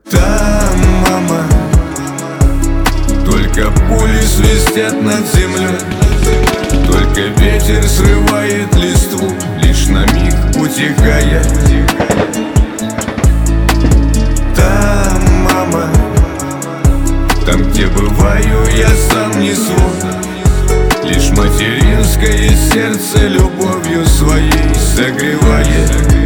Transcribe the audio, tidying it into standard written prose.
Там, мама, только пули свистят над землей, только ветер срывает листву, лишь на миг утихая. Там, мама, там, где бываю, я сам не свой, лишь материнское сердце любовью своей согревает.